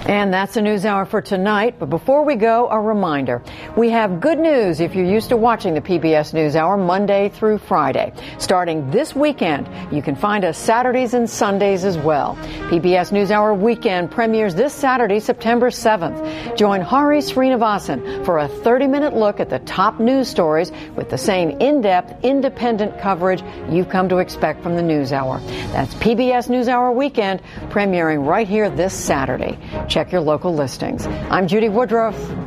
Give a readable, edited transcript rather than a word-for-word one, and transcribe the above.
And that's the NewsHour for tonight. But before we go, a reminder. We have good news if you're used to watching the PBS NewsHour Monday through Friday. Starting this weekend, you can find us Saturdays and Sundays as well. PBS NewsHour Weekend premieres this Saturday, September 7th. Join Hari Srinivasan for a 30-minute look at the top news stories with the same in-depth, independent coverage you've come to expect from the NewsHour. That's PBS NewsHour Weekend, premiering right here this Saturday. Check your local listings. I'm Judy Woodruff.